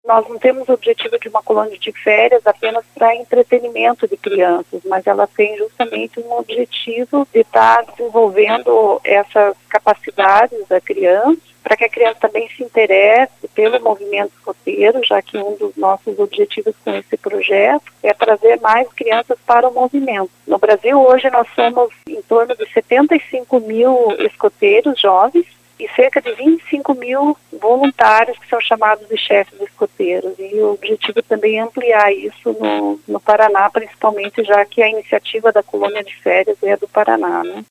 Nós não temos o objetivo de uma colônia de férias apenas para entretenimento de crianças, mas ela tem justamente um objetivo de estar desenvolvendo essas capacidades da criança, para que a criança também se interesse pelo movimento escoteiro, já que um dos nossos objetivos com esse projeto é trazer mais crianças para o movimento. No Brasil, hoje, nós somos em torno de 75 mil escoteiros jovens e cerca de 25 mil voluntários que são chamados de chefes escoteiros. E o objetivo também é ampliar isso no Paraná, principalmente, já que a iniciativa da colônia de férias é do Paraná, né?